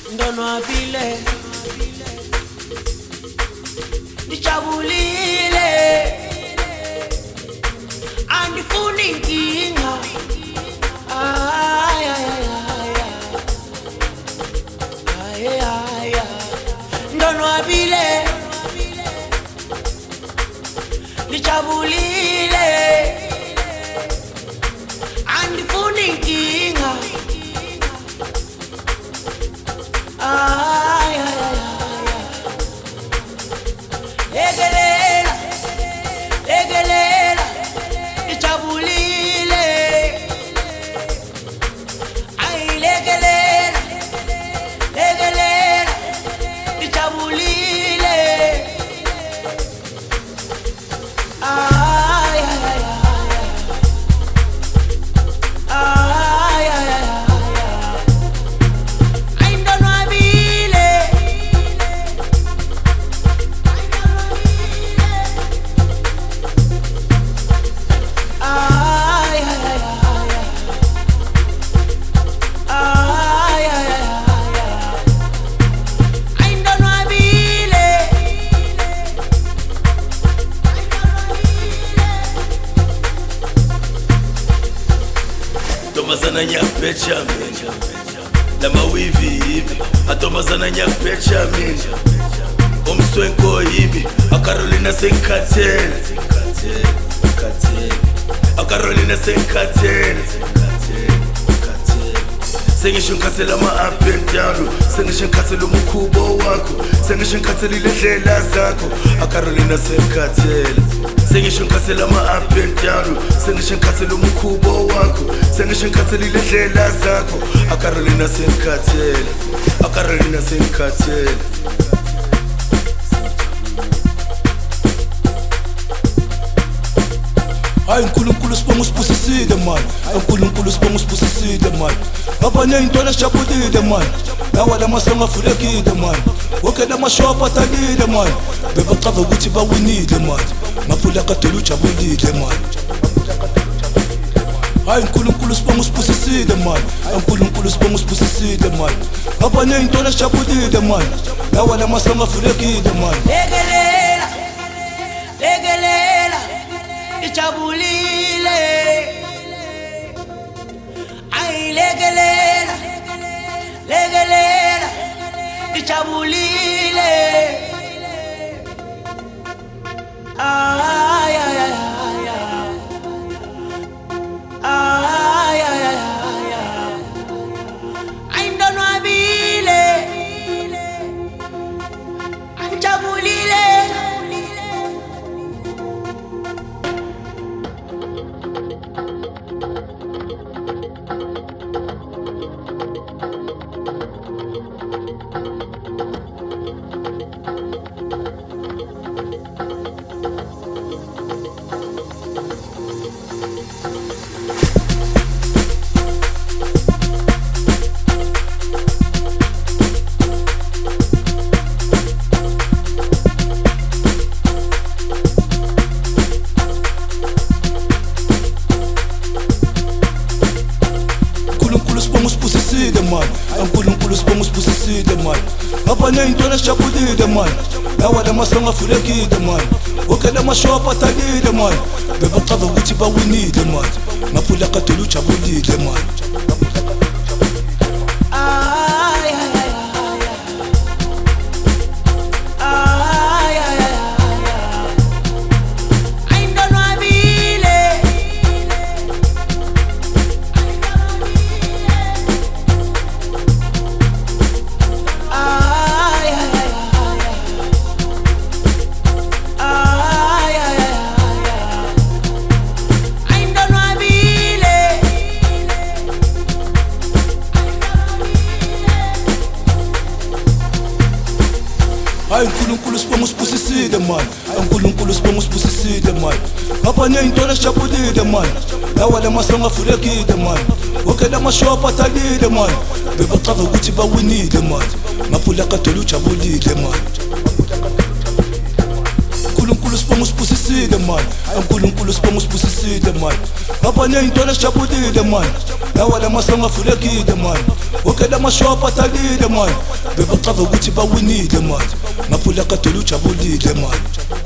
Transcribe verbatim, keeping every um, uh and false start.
ndonwabile ngijabulile andifuni inkinga ay ay ay ay ay ndonwabile ngijabulile andifuni inkinga ay ay ay legelela legelela ngijabulile ay legelela legelela ngijabulile ay ay ay ay ay ay Atomazana nyapecha minja Lama wivi hivi Atomazana nyapecha minja Omswenko hivi Akarolina senkatene Akarolina senkatene Sengisho nkhathela ma-up and down Sengisho nkhathela umukhubo wakho Sengisho nkhathela ilehlela zakho Akarolina senkhathela Sengisho nkhathela ma-up and down Sengisho nkhathela umukhubo wakho Sengisho nkhathela ilehlela zakho Akarolina senkhathela Akarolina senkhathela Hayi uNkulunkulu sibonga usibusisile man Hayi uNkulunkulu sibonga usibusisile man Ngabanye intwana sijabulile man Lawa lamasonga afulekile man Wonke lamashop atalile man Bebaqava ukuthi bawinile man Maphula kadela ujabulile man Hayi uNkulunkulu sibonga usibusisile man Hayi uNkulunkulu sibonga usibusisile man Ngabanye intwana sijabulile man Lawa lamasonga afulekile man legelela legelela ngijabulile ay legelela legelela ngijabulile ay ay ay ay ay ay ay ndonwabile ngijabulile uNkulunkulu sibonga usibusisile man Ngabanye intwana sijabulile man Lawa lamasonga afulekile man Wonke lamashop atalile man Bebaqava ukuthi bawinile man Maphula kadela ujabulile man Hayi uNkulunkulu sibonga usibusisile man Hayi uNkulunkulu sibonga usibusisile man Ngabanye intwana sijabulile man Lawa lamasonga afulekile man Wonke lamashop atalile man Bebaqava ukuthi bawinile man Maphula kadela ujabulile man uNkulunkulu sibonga usibusisile mani uNkulunkulu sibonga usibusisile mani ngabanye intwana esijabulile mani lawa lamasonga avulekile mani wonke lamashop athalile mani bebacava ukuthi bawinile mani ngaphula kadela ujabulile mani